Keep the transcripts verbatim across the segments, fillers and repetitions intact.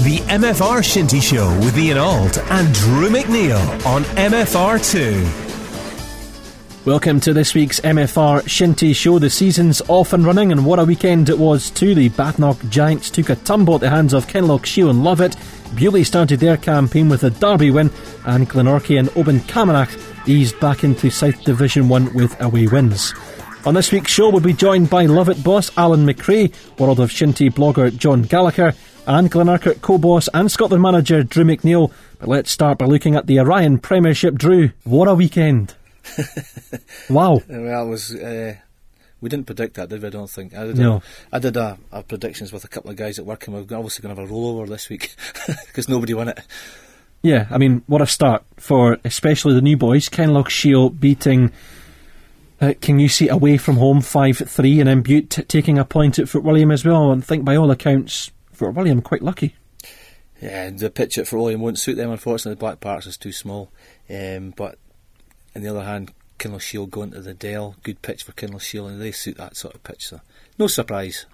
The M F R Shinty Show with Ian Auld and Drew McNeil on M F R two. Welcome to this week's M F R Shinty Show. The season's off and running, and what a weekend it was too. The Badenoch Giants took a tumble at the hands of Kinlochshiel and Lovett. Beauly started their campaign with a derby win, and Glenorchy and Oban Camanachd eased back into South Division one with away wins. On this week's show, we'll be joined by Lovett boss Alan McRae, World of Shinty blogger John Gallagher, and Glenurquhart co-boss and Scotland manager Drew McNeil. But let's start by looking at the Orion Premiership. Drew, what a weekend. Wow. Well, it was, uh, we didn't predict that, did we? I don't think. I did, no. a, I did a, a predictions with a couple of guys at work, and we're obviously going to have a rollover this week because nobody won it. Yeah, I mean, what a start for especially the new boys. Kinlochshiel beating uh, Kingussie away from home five three, and then Bute t- taking a point at Fort William as well. And I think by all accounts, Fort William quite lucky. Yeah, the pitch at Fort William won't suit them, unfortunately. The Black Parks is too small. Um, but on the other hand, Kinlochshiel going to the Dell, good pitch for Kinlochshiel, and they suit that sort of pitch, so no surprise.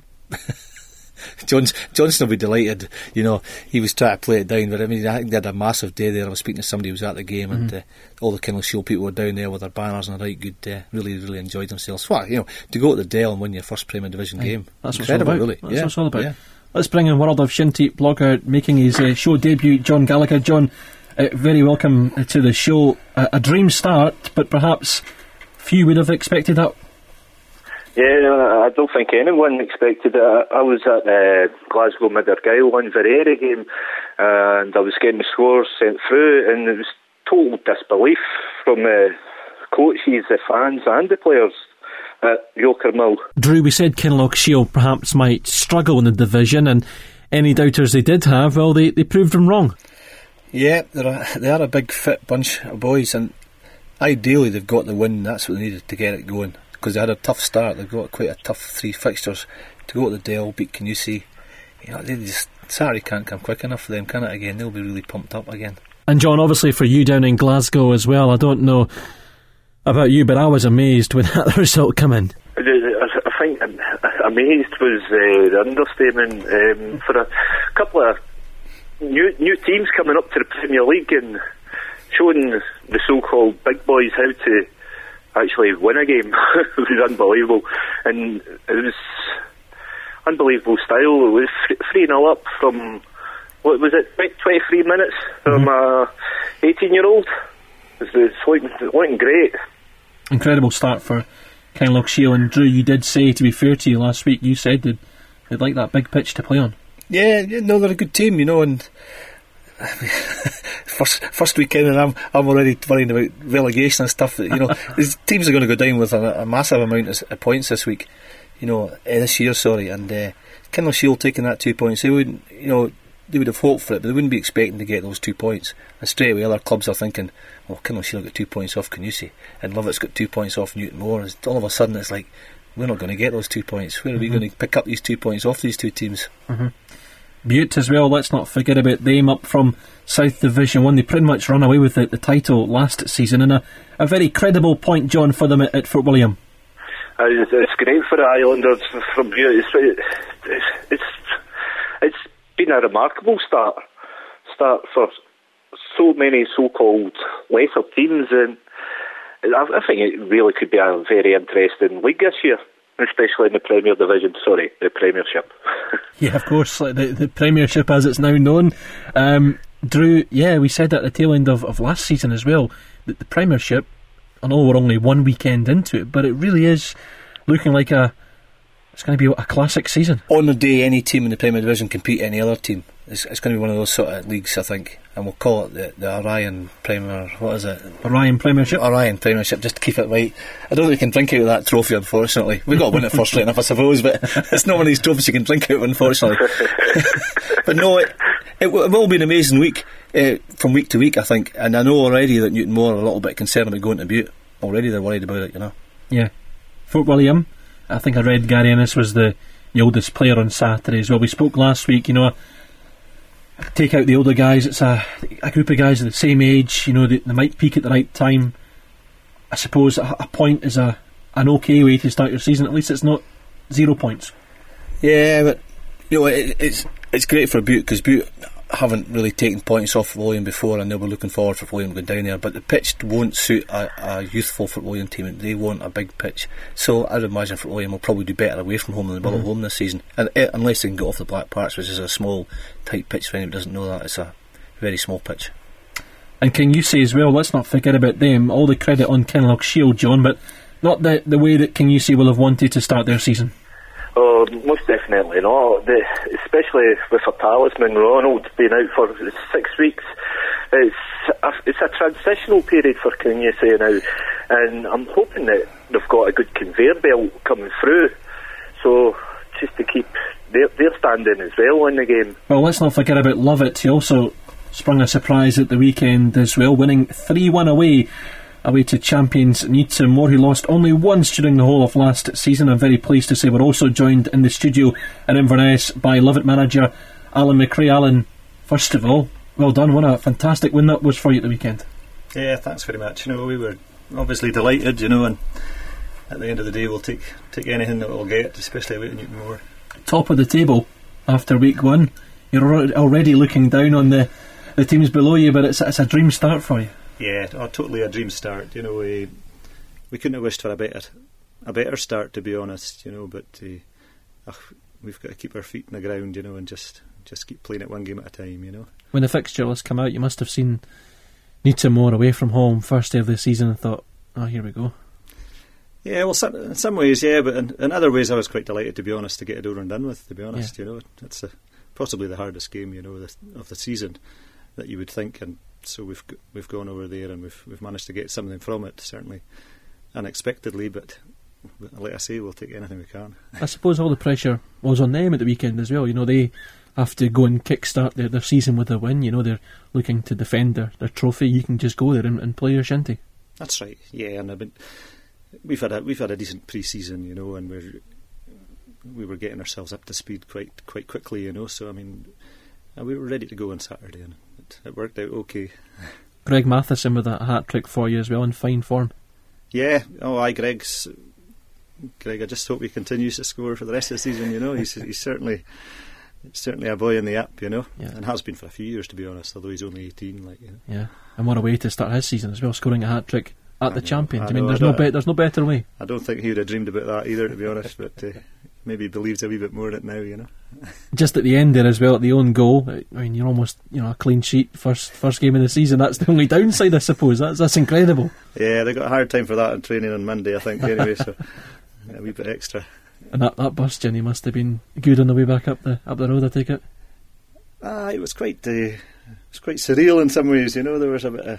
Johns, Johnson will be delighted. You know, he was trying to play it down, but I mean, I think they had a massive day there. I was speaking to somebody who was at the game, mm-hmm. and uh, all the Kinlochshiel people were down there with their banners and a right good, uh, really, really enjoyed themselves. Well, you know, to go to the Dell and win your first Premier Division Aye, game, that's incredible, what it's all about. Really. That's yeah, what it's all about. Yeah. Let's bring in World of Shinty blogger making his uh, show debut, John Gallagher. John, uh, very welcome to the show. Uh, a dream start, but perhaps few would have expected that. Yeah, I don't think anyone expected it. I was at the Glasgow Mid-Argyll Inveraray game, and I was getting the scores sent through, and it was total disbelief from the coaches, the fans and the players at Yokermill. Drew, we said Kinlochshiel perhaps might struggle in the division, and any doubters they did have, well, they, they proved them wrong. Yeah, they're a, they are a big fit bunch of boys, and ideally they've got the win. That's what they needed to get it going, because they had a tough start. They've got quite a tough three fixtures to go to the Dell, beat Kingussie. You know, they just, Saturday can't come quick enough for them, can it? Again, they'll be really pumped up again. And John, obviously for you down in Glasgow as well, I don't know about you, but I was amazed when that result came in. I think amazed was uh, the understatement. Um, for a couple of new new teams coming up to the Premier League and showing the so-called big boys how to actually win a game was unbelievable, and it was unbelievable style. It was three nil up from, what was it, twenty-three minutes from a eighteen year old. It's, it's looking, looking great. Incredible start for Kinlochshiel. And Drew, you did say, to be fair to you, last week you said they'd, they'd like that big pitch to play on. Yeah, yeah, no, they're a good team, you know, and first first weekend, and I'm I'm already worrying about relegation and stuff. You know, these teams are going to go down with a, a massive amount of, of points this week. You know, uh, this year, sorry, and uh, Kinlochshiel taking that two points, they wouldn't, you know, they would have hoped for it, but they wouldn't be expecting to get those two points. And straight away, other clubs are thinking, well, Kinlochshiel got two points off Kingussie, and Lovett's got two points off Newtonmore. All of a sudden, it's like, we're not going to get those two points. Where are mm-hmm. we going to pick up these two points off these two teams? Mm-hmm. Butte as well, let's not forget about them, up from South Division one. They pretty much run away with the, the title last season, and a, a very credible point, John, for them at, at Fort William. Uh, it's, it's great for the Islanders from Butte. It's, it's, it's, it's been a remarkable start start for so many so-called lesser teams, and I, I think it really could be a very interesting league this year, especially in the Premier Division, sorry, the Premiership. Yeah, of course, like the, the Premiership as it's now known. Um, Drew, yeah, we said at the tail end of, of last season as well, that the Premiership, I know we're only one weekend into it, but it really is looking like a it's going to be a classic season. On the day any team in the Premier Division can beat any other team, it's, it's going to be one of those sort of leagues, I think, and we'll call it the, the Orion Premier, what is it? Orion Premiership? Orion Premiership, just to keep it right. I don't think we can drink out of that trophy, unfortunately. We've got to win it first, right enough, I suppose, but it's not one of these trophies you can drink out of, unfortunately. But no, it, it, w- it will be an amazing week, uh, from week to week, I think, and I know already that Newtonmore are a little bit concerned about going to Butte. Already they're worried about it, you know. Yeah. Fort William, I think I read Gary Ennis was the, the oldest player on Saturday as well. We spoke last week, you know, take out the older guys, it's a, a group of guys of the same age, you know, they, they might peak at the right time. I suppose a, a point is a an okay way to start your season. At least it's not zero points. Yeah, but You know, it, it's it's great for Butte because Butte haven't really taken points off William before, and they were looking forward for William going down there. But the pitch won't suit a, a youthful Fort William team. They want a big pitch. So I'd imagine Fort William will probably do better away from home than they will mm. at home this season. And uh, unless they can get off the Black Parks, which is a small, tight pitch. For anyone who doesn't know that, it's a very small pitch. And can you say as well, let's not forget about them, all the credit on Kinloch Shield, John, but not the, the way that King U C will have wanted to start their season. Oh, most definitely not. The, especially with a talisman, Ronald, being out for six weeks. It's a, it's a transitional period for King U C now, and I'm hoping that they've got a good conveyor belt coming through. So just to keep their, their standing as well in the game. Well, let's not forget about Lovett. He also sprung a surprise at the weekend as well, winning three one away. away to champions Newtonmore, who lost only once during the whole of last season. I'm very pleased to say we're also joined in the studio in Inverness by Lovett manager Alan McRae. Alan, first of all, well done. What a fantastic win that was for you at the weekend. Yeah, thanks very much. You know, we were obviously delighted, you know, and at the end of the day we'll take take anything that we'll get, especially away to Newtonmore. Top of the table after week one. You're already looking down on the, the teams below you, but it's, it's a dream start for you. Yeah, oh, totally a dream start. You know, we we couldn't have wished for a better a better start, to be honest. You know, but uh, ugh, we've got to keep our feet in the ground, you know, and just just keep playing it one game at a time. You know. When the fixture list come out, you must have seen Newtonmore away from home first day of the season and thought, "Oh, here we go." Yeah, well, some, in some ways, yeah, but in, in other ways, I was quite delighted, to be honest, to get it over and done with. To be honest, yeah. You know, it's a, possibly the hardest game, you know, the, of the season that you would think, and. So we've we've gone over there and we've we've managed to get something from it, certainly unexpectedly, but, but like I say, we'll take anything we can. I suppose all the pressure was on them at the weekend as well. You know, they have to go and kickstart their, their season with a win. You know, they're looking to defend their, their trophy. You can just go there and, and play your shinty. That's right. Yeah, and I mean, we've had a we've had a decent pre-season, you know, and we're we were getting ourselves up to speed quite quite quickly, you know. So I mean, we were ready to go on Saturday, and it, it worked out okay. Greg Matheson with a hat trick for you as well, in fine form. Yeah, oh aye, Greg's Greg. I just hope he continues to score for the rest of the season. You know, he's he's certainly certainly a boy in the app, you know, yeah. And has been for a few years, to be honest. Although he's only eighteen, like you know. Yeah, and what a way to start his season as well, scoring a hat trick at I the know, Champions. I, I mean, know, there's I no be- there's no better way. I don't think he would have dreamed about that either, to be honest. But uh, maybe he believes a wee bit more in it now, you know. Just at the end there as well, at the own goal. I mean, you're almost, you know, a clean sheet first first game of the season. That's the only downside, I suppose. That's that's incredible. Yeah, they got a hard time for that in training on Monday, I think. Anyway, so a wee bit extra. And that that bus journey must have been good on the way back up the up the road, I take it. Ah, it was quite uh, it was quite surreal in some ways. You know, there was a bit of,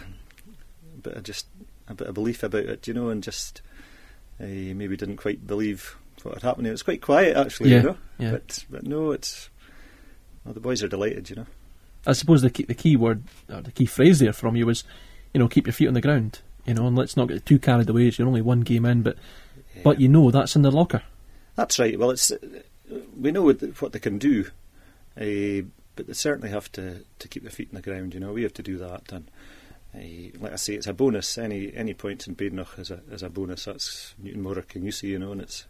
a bit of just a bit of belief about it, you know, and just uh, maybe didn't quite believe what had happened. It was quite quiet, actually, yeah, you know. Yeah. But but no, it's well, the boys are delighted, you know. I suppose the key, the key word, or the key phrase there from you was, you know, keep your feet on the ground, you know, and let's not get too carried away. You're only one game in, but yeah. but you know that's in the locker. That's right. Well, it's we know what they can do, uh, but they certainly have to, to keep their feet on the ground. You know, we have to do that, and uh, like I say, it's a bonus. Any any points in Badenoch is a is a bonus. That's Newtonmore or King U C, you know, and it's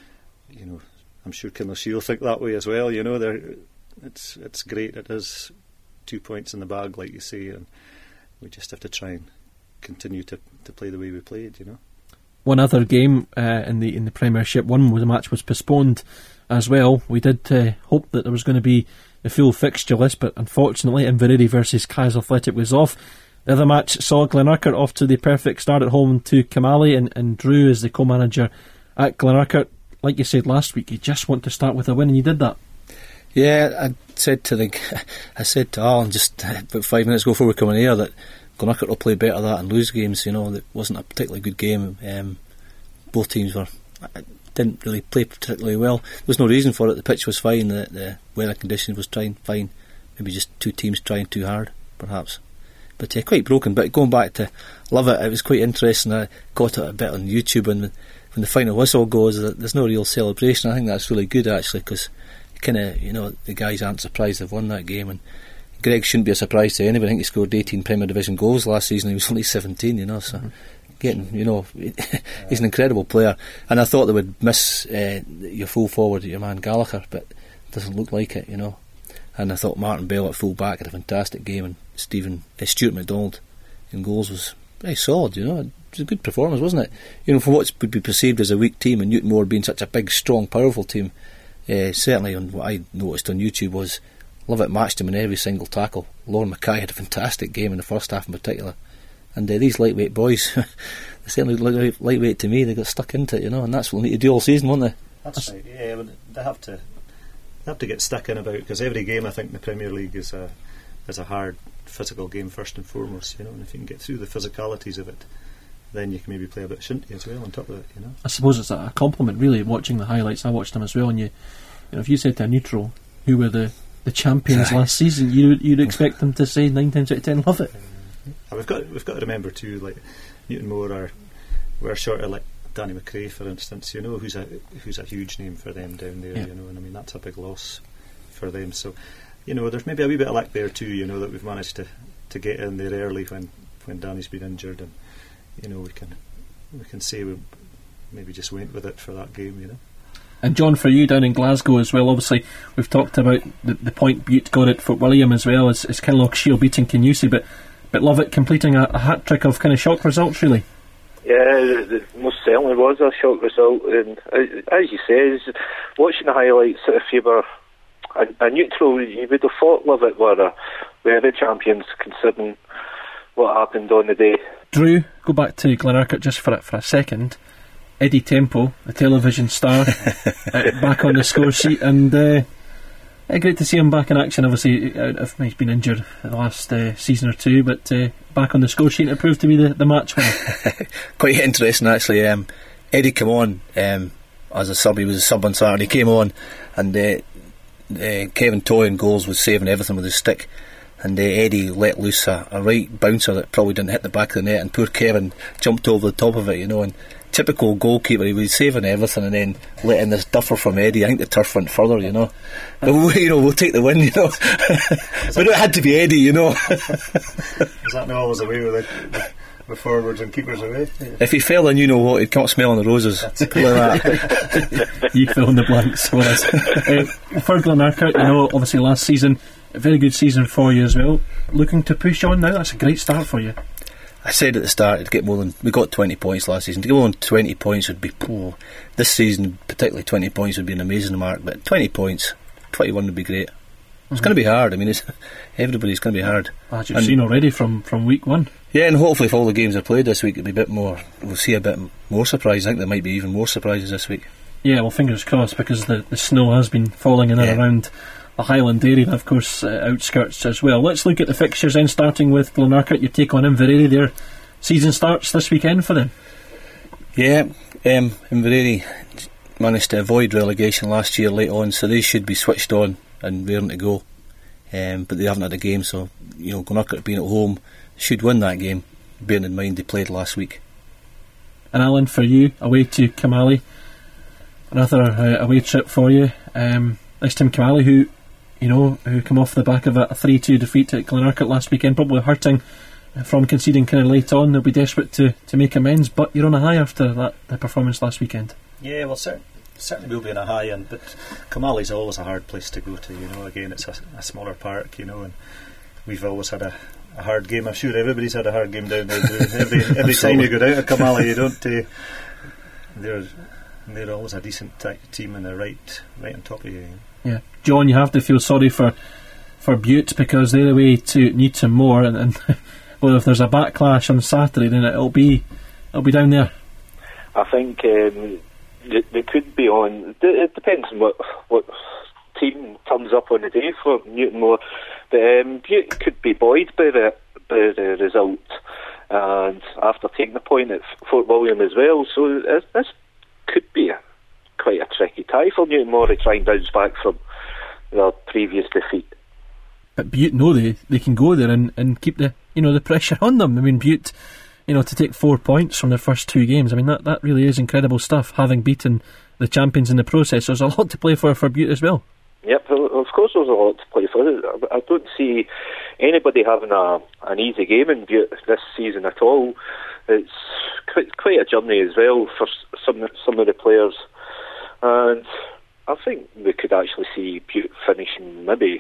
you know I'm sure Kinloch Shield think that way as well. You know, they're it's it's great. It is two points in the bag, like you say, and we just have to try and continue to to play the way we played. You know. One other game uh, in the in the Premiership, one was the match was postponed as well. We did uh, hope that there was going to be the full fixture list, but unfortunately Inveraray versus Kaiser Athletic was off. The other match saw Glenurquhart off to the perfect start at home to Camally, and, and Drew is the co-manager at Glenurquhart. Like you said last week, you just want to start with a win, and you did that. Yeah, I said to the I said to Alan just about five minutes ago before we come in here that Glenurquhart will play better that and lose games. You know, it wasn't a particularly good game. Um, both teams were didn't really play particularly well. There was no reason for it. The pitch was fine. The, the weather conditions was trying fine. Maybe just two teams trying too hard, perhaps. But uh, quite broken. But going back to Lovett, it was quite interesting. I got it a bit on YouTube, and when, when the final whistle goes, there's no real celebration. I think that's really good actually, because kind of you know the guys aren't surprised they've won that game, and Greg shouldn't be a surprise to anybody. I think he scored eighteen Premier Division goals last season. He was only seventeen, you know, so mm-hmm. getting, you know, he's an incredible player. And I thought they would miss uh, your full forward, your man Gallagher, but doesn't look like it, you know. And I thought Martin Bell at full back had a fantastic game, and Stephen uh, Stuart McDonald in goals was very solid, you know. It was a good performance, wasn't it? You know, for what would be perceived as a weak team, and Newton Moore being such a big, strong, powerful team, uh, certainly on what I noticed on YouTube was Lovett matched him in every single tackle. Lauren Mackay had a fantastic game in the first half in particular. And uh, these lightweight boys, they certainly look lightweight to me. They got stuck into it, you know, and that's what they need to do all season, won't they? That's right. Yeah, but they have to they have to get stuck in about, because every game I think in the Premier League is a is a hard physical game first and foremost, you know. And if you can get through the physicalities of it, then you can maybe play a bit shinty as well on top of it, you know. I suppose it's a compliment, really, watching the highlights. I watched them as well, and you, you know, if you said to a neutral who were the the champions last season, you, you'd expect them to say nine times out of ten, love it. Uh, we've got we've got to remember too, like Newton Moore are we're short of like Danny McRae, for instance, you know, who's a who's a huge name for them down there, yeah. You know, and I mean that's a big loss for them. So, you know, there's maybe a wee bit of luck there too, you know, that we've managed to, to get in there early when, when Danny's been injured, and you know we can we can say we maybe just went with it for that game, you know. And John, for you down in Glasgow as well, obviously we've talked about the, the point Butte got at Fort William as well as, as Kinlochshiel beating Canusi, but but Lovett completing a, a hat trick of kind of shock results, really. Yeah, it most certainly was a shock result, and as you say, watching the highlights, if you were a, a neutral, you would have thought Lovett were a, were the champions, considering what happened on the day. Drew, go back to Glenurquhart just for a, for a second. Eddie Temple, the television star, uh, back on the score sheet, and uh, yeah, great to see him back in action. Obviously, uh, he's been injured the last uh, season or two, but uh, back on the score sheet, it proved to be the, the match winner. Quite interesting, actually. Um, Eddie came on um, as a sub. He was a sub on Saturday. He came on, and uh, uh, Kevin Toy in goals was saving everything with his stick. And uh, Eddie let loose a, a right bouncer that probably didn't hit the back of the net, and poor Kevin jumped over the top of it, you know. And typical goalkeeper, he was saving everything and then letting this duffer from Eddie. I think the turf went further, you know. But we, you know, we'll take the win, you know. But it had to be Eddie, you know. Is that not always the way with it? With forwards and keepers away? Yeah. If he fell, then you know what, he'd come smelling the roses. Like that. You fill in the blanks for us. uh, for Glenurquhart, you know, obviously last season, a very good season for you as well. Looking to push on now, that's a great start for you. I said at the start, to get more than we got twenty points last season. To get more than twenty points would be oh, this season, particularly twenty points would be an amazing mark. But twenty points, twenty-one would be great. Mm-hmm. It's going to be hard. I mean, it's, everybody's going to be hard. As you've and seen already from, from week one. Yeah, and hopefully if all the games are played this week, it'll be a bit more. We'll see a bit more surprises. I think there might be even more surprises this week. Yeah, well, fingers crossed, because the, the snow has been falling in and yeah. around the Highland area, and of course uh, outskirts as well. Let's look at the fixtures then, starting with Glenurquhart. You take on Inverary. Their season starts this weekend for them. Yeah, um, Inverary managed to avoid relegation last year late on, so they should be switched on and raring to go. Um, but they haven't had a game, so you know, Glenurquhart being at home should win that game, bearing in mind they played last week. And Alan, for you, away to Kamali, another uh, away trip for you. Um, this time Kamali, who you know, who come off the back of a three two defeat at Glenurquhart last weekend, probably hurting from conceding kind of late on. They'll be desperate to, to make amends, but you're on a high after that the performance last weekend. Yeah, well, certainly, certainly will be on a high, and but Kamali's always a hard place to go to. You know, again, it's a, a smaller park, you know, and we've always had a, a hard game. I'm sure everybody's had a hard game down there. Every every time you go down to Kamali, you don't. Uh, they're they're always a decent t- team, and they're right right on top of you. You know? Yeah, John, you have to feel sorry for for Butte, because they're away to Newton Moore, and. and well, if there's a backlash on Saturday, then it'll be it'll be down there. I think um, they, they could be on. It depends on what what team turns up on the day for Newton Moore. But um, Butte could be buoyed by the by the result, and after taking the point at Fort William as well. So this, this could be a, quite a tricky tie for Newton Moore to try and bounce back from their previous defeat. But Butte know they, they can go there and, and keep the you know the pressure on them. I mean, Butte, you know, to take four points from their first two games, I mean that, that really is incredible stuff, having beaten the champions in the process. There's a lot to play for for Butte as well. Yep, of course there's a lot to play for. I don't see anybody having a an easy game in Butte this season at all. It's quite, quite a journey as well for some some of the players, and I think we could actually see Butte finishing maybe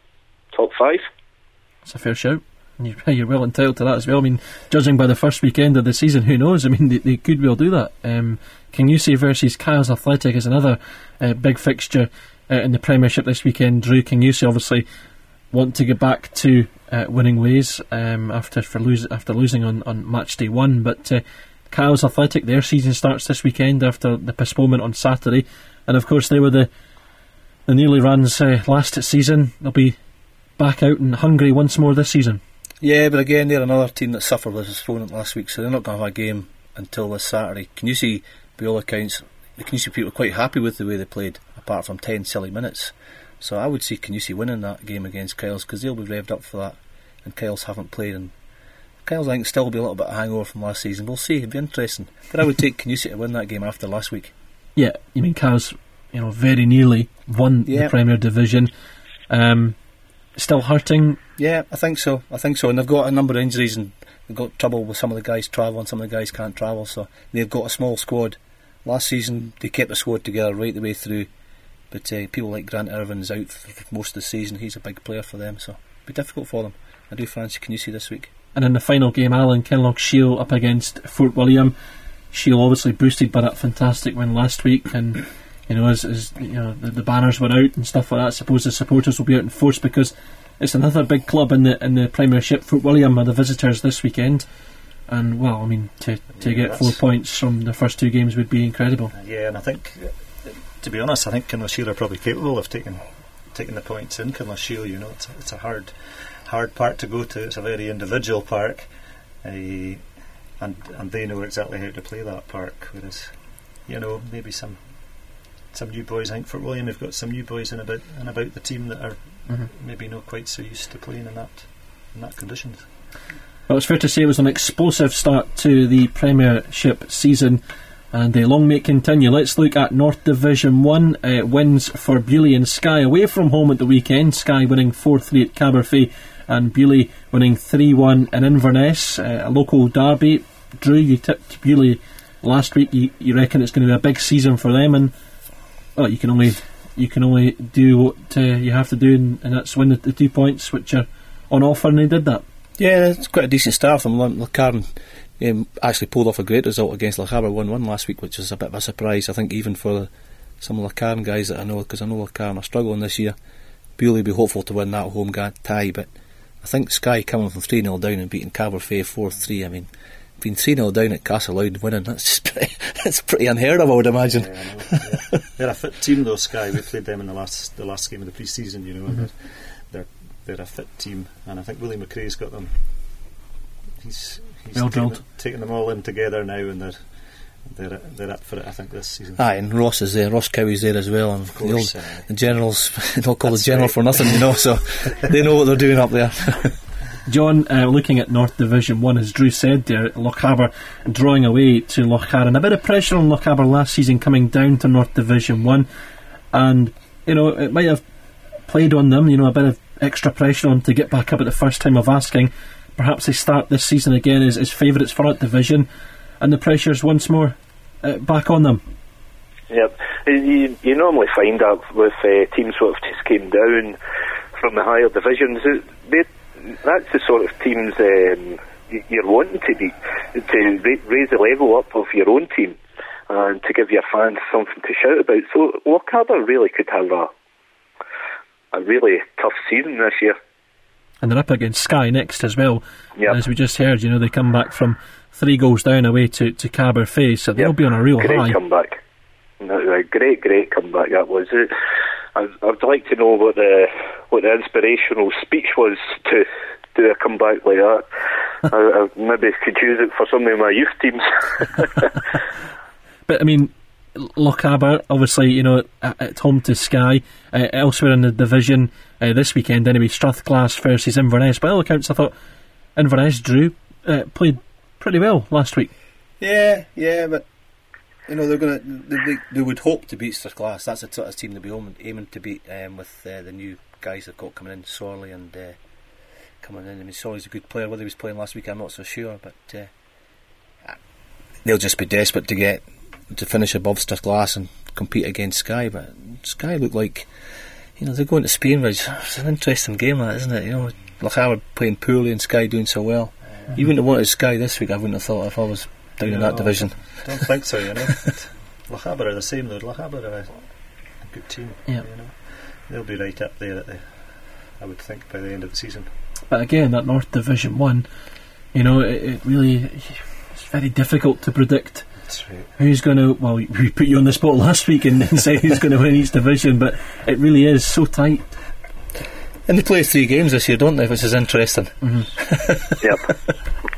top five. That's a fair shout. You're well entitled to that as well. I mean, judging by the first weekend of the season, who knows? I mean, they, they could well do that. Um, Kingussie versus Kyles Athletic is another uh, big fixture uh, in the Premiership this weekend. Drew, Kingussie obviously want to get back to uh, winning ways um, after for lose, after losing on, on match day one. But uh, Kyles Athletic, their season starts this weekend after the postponement on Saturday. And of course, they were the the nearly runs uh, last season. They'll be back out and hungry once more this season. Yeah, but again, they're another team that suffered with his opponent last week, so they're not going to have a game until this Saturday. Kingussie, by all accounts, the Kingussie people are quite happy with the way they played, apart from ten silly minutes. So I would see Kingussie winning that game against Kyles, because they'll be revved up for that, and Kyles haven't played, and Kyles I think still be a little bit of hangover from last season. We'll see, it'd be interesting. But I would take Kingussie to win that game after last week. Yeah, you mean Kyles, you know, very nearly won yeah. the Premier Division. Um, still hurting? Yeah, I think so. I think so. And they've got a number of injuries, and they've got trouble with some of the guys travelling, some of the guys can't travel, so they've got a small squad. Last season they kept the squad together right the way through, but uh, people like Grant Irvin's out for most of the season. He's a big player for them, so it'll be difficult for them. I do fancy Kingussie this week. And in the final game, Alan, Kinloch Shiel up against Fort William. Shiel obviously boosted by that fantastic win last week, and you know, as, as you know, the, the banners were out and stuff like that. I suppose the supporters will be out in force, because it's another big club in the in the Premiership. Fort William are the visitors this weekend, and well, I mean, to to yeah, get four points from the first two games would be incredible. Yeah, and I think, to be honest, I think Kinloch Shiel are probably capable of taking taking the points in Kinloch Shiel. You know, it's a, it's a hard hard park to go to. It's a very individual park, uh, and and they know exactly how to play that park. Whereas, you know, maybe some. Some new boys, I think Fort William have got some new boys in about and about the team that are mm-hmm. maybe not quite so used to playing in that in that conditions. Well, it's fair to say it was an explosive start to the Premiership season, and uh, long may it continue. Let's look at North Division one. Uh, wins for Beauly and Skye away from home at the weekend. Skye winning four three at Caberfay, and Beauly winning three one in Inverness. Uh, a local derby. Drew, you tipped Beauly last week. You, you reckon it's going to be a big season for them, and well, you can only you can only do what uh, you have to do, and, and that's win the, the two points which are on offer, and they did that. Yeah, it's quite a decent start from Lochcarron. Um, actually pulled off a great result against Lochaber one one last week, which was a bit of a surprise, I think, even for some of the Lochcarron guys that I know, because I know Lochcarron are struggling this year. Beauly will be hopeful to win that home tie, but I think Skye coming from three nil down and beating Caberfay four three, I mean, being three nil down at Castleloud winning, that's just pretty, that's pretty unheard of, I would imagine. Yeah, I know, yeah. They're a fit team though, Skye. We played them in the last the last game of the pre-season, you know, mm-hmm. and they're, they're they're a fit team, and I think Willie McRae's got them. He's, he's well taking, drilled. taking them all in together now, and they're they're they're up for it, I think, this season. Aye, and Ross is there, Ross Cowie's there as well, and of course, the, old, uh, the generals, don't call the That's general right. for nothing, you know, so they know what they're doing up there. John, uh, looking at North Division one, as Drew said there, Lochaber drawing away to Lochcarron. A bit of pressure on Lochaber last season coming down to North Division one, and you know, it might have played on them, you know, a bit of extra pressure on to get back up at the first time of asking. Perhaps they start this season again as, as favourites for that division, and the pressure's once more uh, back on them. Yep, you, you normally find that with uh, teams who have just came down from the higher divisions. They That's the sort of teams um, you're wanting to beat, to ra- raise the level up of your own team and to give your fans something to shout about. So Lochaber really could have a a really tough season this year. And they're up against Skye next as well. Yep. As we just heard, you know, they come back from three goals down away to, to Caberfay, so they'll yep. be on a real great high. Comeback. A great, great comeback that was. It. I'd, I'd like to know what the what the inspirational speech was to do a comeback like that. I, I maybe could use it for some of my youth teams. But I mean, Lochaber, obviously, you know, at, at home to Skye. Uh, elsewhere in the division uh, this weekend, anyway, Strathglass versus Inverness. By all accounts, I thought Inverness, Drew, uh, played pretty well last week. Yeah, yeah, but you know, they're gonna they, they, they would hope to beat Strathglass. That's the sort of team they'll be aiming, aiming to beat um, with uh, the new guys they've got coming in, Sorley and uh, coming in. I mean, Sorley's a good player. Whether he was playing last week, I'm not so sure, but uh, they'll just be desperate to get to finish above Strathglass and compete against Skye, but Skye look like, you know, they're going to Spainridge. It's an interesting game, that, isn't it? You know, Lochaber playing poorly and Skye doing so well. Yeah. You wouldn't have wanted Skye this week, I wouldn't have thought, if I was down no, in that division. I don't think so, you know. Lochaber are the same though. Lochaber are a, a good team. Yeah. You know, they'll be right up there at the, I would think, by the end of the season. But again, that North Division One, you know, it, it really, it's very difficult to predict. That's right. Who's going to, well, we put you on the spot last week and, and say who's going to win each division, but it really is so tight. And they play three games this year, don't they, which is interesting. Mm-hmm. Yep.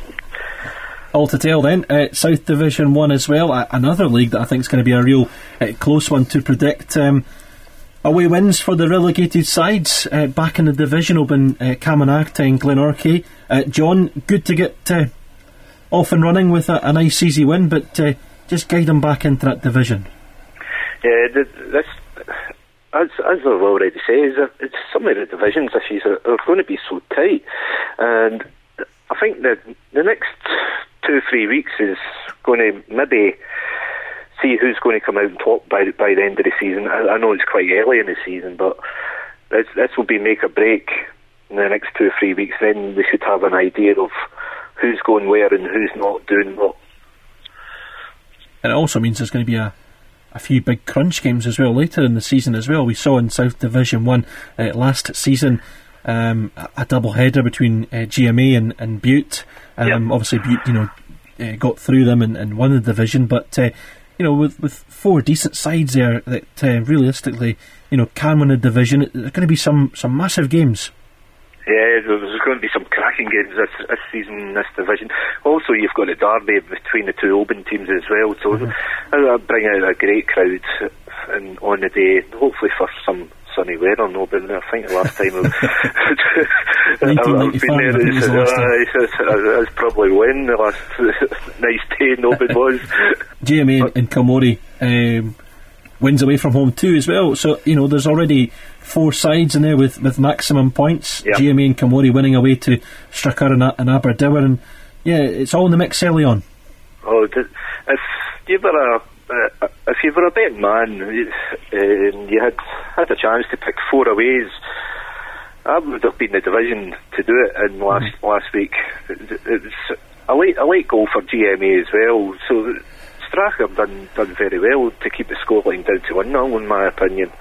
All to tell then, uh, South Division one as well, uh, another league that I think is going to be a real uh, close one to predict. Um, away wins for the relegated sides uh, back in the division, open uh, Camanachd and Glenorchy. Uh, John, good to get uh, off and running with a, a nice easy win, but uh, just guide them back into that division. Yeah, the, this, as as I've already said, is that it's some of the divisions this year are, are going to be so tight, and I think that the next two three weeks is going to maybe see who's going to come out on top by by the end of the season. I, I know it's quite early in the season, but this, this will be make or break in the next two or three weeks. Then we should have an idea of who's going where and who's not doing what. And it also means there's going to be a, a few big crunch games as well later in the season as well. We saw in South Division one uh, last season um, a, a double header between uh, G M A and, and Bute. Um, yep. Obviously Bute, you know, uh, got through them and, and won the division, but uh, you know, with, with four decent sides there that uh, realistically, you know, can win a division, there's going to be some, some massive games. Yeah, there's going to be some cracking games this, this season in this division. Also, you've got a derby between the two Oban teams as well, so mm-hmm. that'll bring out a great crowd and on the day, hopefully for some sunny weather in Oban. I think the last time I've, I've been there, it's, uh, it's, it's, it's probably when the last nice day in Oban was. G M A and, and Kilmorey um, wins away from home too as well, so you know there's already four sides in there with, with maximum points. Yep. G M A and Kilmorey winning away to Stracar and, and Aberdour, and yeah, it's all in the mix early on. Oh, if you were a uh, if you were a betting man and you had had a chance to pick four aways, I would have been the division to do it in last mm-hmm. last week. It, it's a late a late goal for G M A as well, so Stracar have done done very well to keep the scoreline down to one nil in my opinion.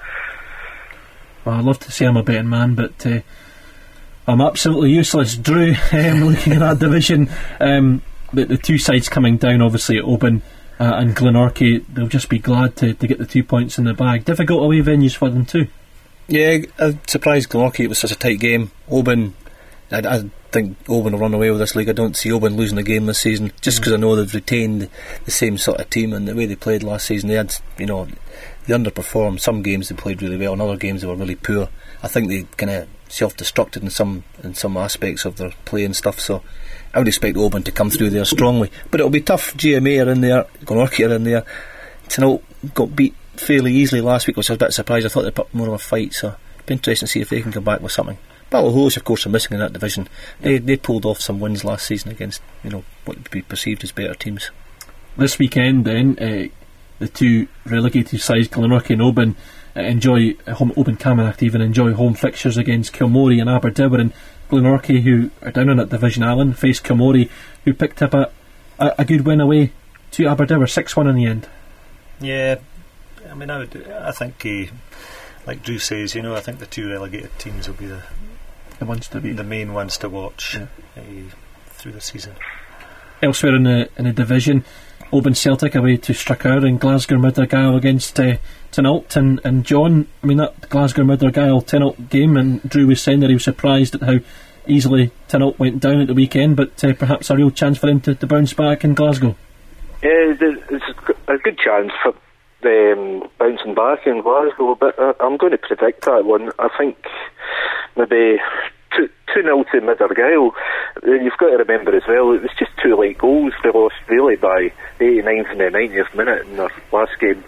Well, I'd love to say I'm a betting man, but uh, I'm absolutely useless. Drew, um, looking at that division, um, the, the two sides coming down, obviously at Oban uh, and Glenorchy, they'll just be glad to, to get the two points in the bag. Difficult away venues for them too. Yeah, I'm surprised Glenorchy, it was such a tight game. Oban, I, I think Oban will run away with this league. I don't see Oban losing a game this season, just because mm. I know they've retained the same sort of team, and the way they played last season, they had, you know, they underperformed. Some games they played really well, and other games they were really poor. I think they kind of self-destructed in some in some aspects of their play and stuff, so I would expect Oban to come through there strongly, but it'll be tough. G M A are in there, Glenorchy are in there. Tynalt got beat fairly easily last week, which I was a bit surprised. I thought they'd put more of a fight, so it'll be interesting to see if they can come back with something. Ballowhollis, of course, are missing in that division. They they pulled off some wins last season against, you know, what would be perceived as better teams. This weekend then, uh, the two relegated sides, Glenorchy and Oban, uh, enjoy home, Oban Camanachd even enjoy home fixtures against Kilmorey and Aberdour, and Glenorchy, who are down in that division, Alan, faced Kilmorey, who picked up a, a, a good win away to Aberdour, six one in the end. Yeah, I mean, I would, I think, uh, like Drew says, you know, I think the two relegated teams will be the the ones to be the main ones to watch yeah. uh, through the season. Elsewhere in the in the division, Oban Celtic away to Stracar and Glasgow Mothergill against uh, Tynalt, and, and John, I mean that Glasgow Mothergill Tynalt game, and Drew was saying that he was surprised at how easily Tynalt went down at the weekend, but uh, perhaps a real chance for him to, to bounce back in Glasgow. Yeah, it's a good chance for them bouncing back in Glasgow, but uh, I'm going to predict that one. I think maybe two nil to Mothergill. You've got to remember as well, it was just two late goals. They lost really by the eighty-ninth and the ninetieth minute in their last game,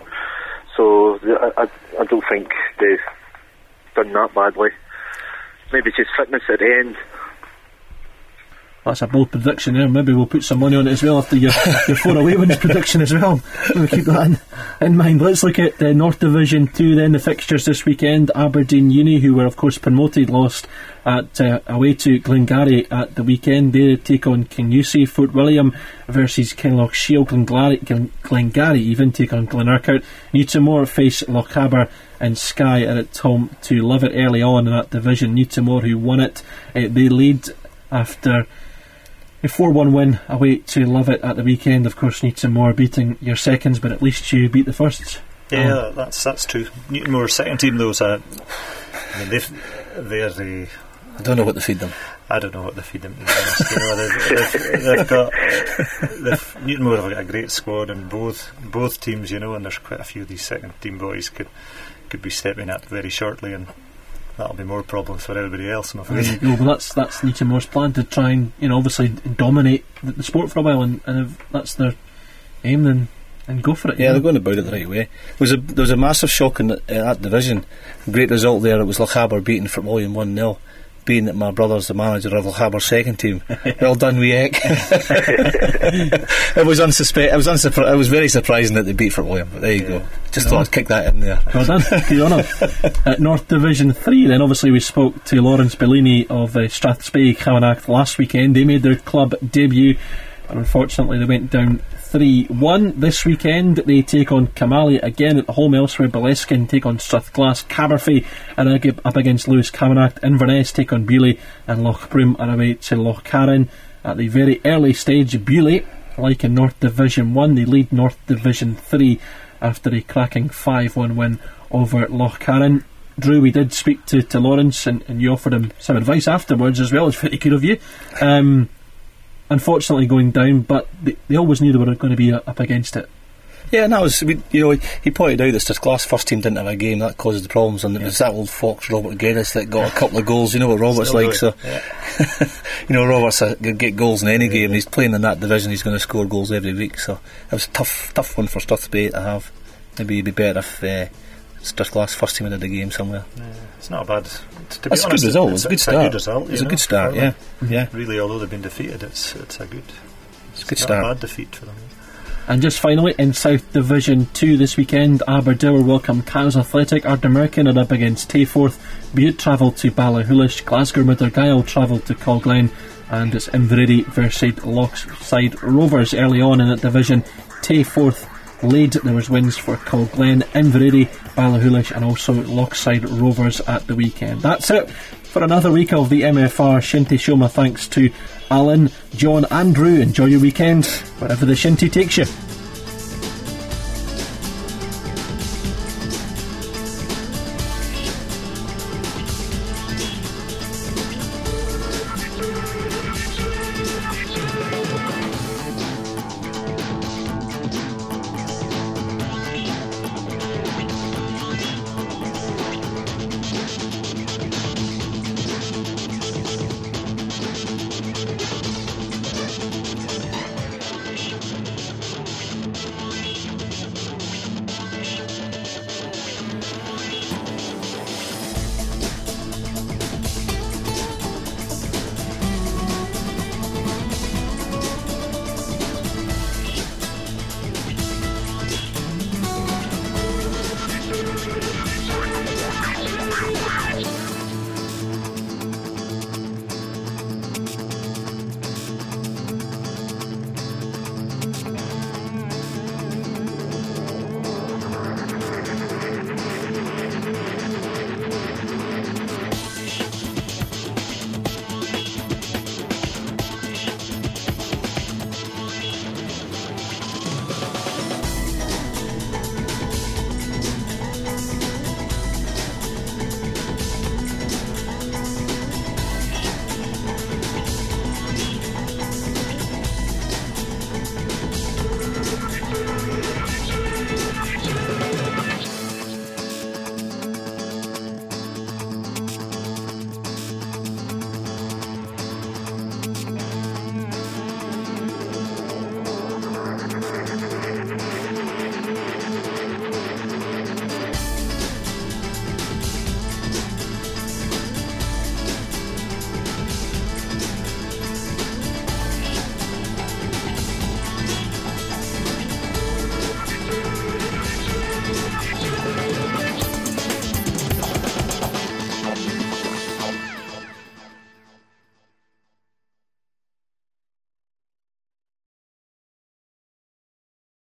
so I, I, I don't think they've done that badly. Maybe just fitness at the end. That's a bold prediction there. Maybe we'll put some money on it as well after your, your four away wins prediction as well. We'll keep that in, in mind. Let's look at the North Division two then. The fixtures this weekend. Aberdeen Uni, who were of course promoted, lost at uh, away to Glengarry at the weekend. They take on Kingussie. Fort William versus Kinloch Shield. Glengarry, Glengarry even take on Glenurquhart. Newtonmore face Lochaber, and Skye are at home to Lovat early on in that division. Newtonmore, who won it, uh, they lead after a four one win away to Lovat at the weekend. Of course, Newtonmore beating your seconds, but at least you beat the firsts. Yeah, um, that's that's true. Newtonmore's second team, though, so I mean, they've, they're the. I don't know what to feed them. I don't know what to feed them, to be honest. You know, they've, they've, they've got they've, Newtonmore have got a great squad, and both both teams, you know, and there's quite a few of these second team boys could could be stepping up very shortly, and that'll be more problems for everybody else, I'm afraid. No, but that's that's Newtonmore's plan, to try and, you know, obviously dominate the, the sport for a while, and, and if that's their aim, then and go for it. Yeah, know? they're going about it the right way. There was a there was a massive shock in the, uh, that division. Great result there. It was Lochaber beating Fort William one nil. Being that my brother's the manager of Lochaber's second team. Well done, wee Eck. It was unsuspe- It was unsupri- It was very surprising that they beat Fort William. But there you yeah. go. Just thought I'd kick that in there. Well done. Good on them. At North Division three, then obviously we spoke to Lawrence Bellini of uh, Strathspey Camanachd last weekend. They made their club debut, and unfortunately they went down three one. This weekend they take on Camali again at home. Elsewhere, Boleskine take on Strathglass. Caberfay are up against Lewis Camanachd. Inverness take on Beauly, and Lochbroom are away to Lochcarron. At the very early stage, Beauly, like in North Division one, they lead North Division three after a cracking five one win over Lochcarron. Drew, we did speak to, to Lawrence, and, and you offered him some advice afterwards as well. It's very good of you. Um, unfortunately going down, but they, they always knew they were going to be up against it. Yeah, and that was, we, you know, he pointed out that Strathglass first team didn't have a game, that caused the problems, and it yeah. was that old fox Robert Geddes that got a couple of goals. You know what Robert's Still like, so yeah. you know, Robert's a, could get goals in any yeah. game, and he's playing in that division, he's going to score goals every week, so it was a tough tough one for Strathspey to have. Maybe it'd be better if uh, Strathglass first team had a game somewhere. Yeah, it's not a bad. To That's be honest, a good result. It's, it's a good it's start. A good result, it's a a good start. Yeah, yeah. Really, although they've been defeated, it's it's a good. It's a good it's start. Not a bad defeat for them. And just finally, in South Division two this weekend, Aberdour welcome Cows Athletic. Ardnamurchan are up against Tayforth. Bute travel to Ballachulish. Glasgow Mothergyle travel to Colglen. And it's Inverary versus Lochside Rovers early on in that division. Tayforth led. There was wins for Colglen, Inverary, Ballachulish, and also Lochside Rovers at the weekend. That's it for another week of the M F R Shinty Show. My thanks to Alan, John and Drew. Enjoy your weekend wherever the shinty takes you.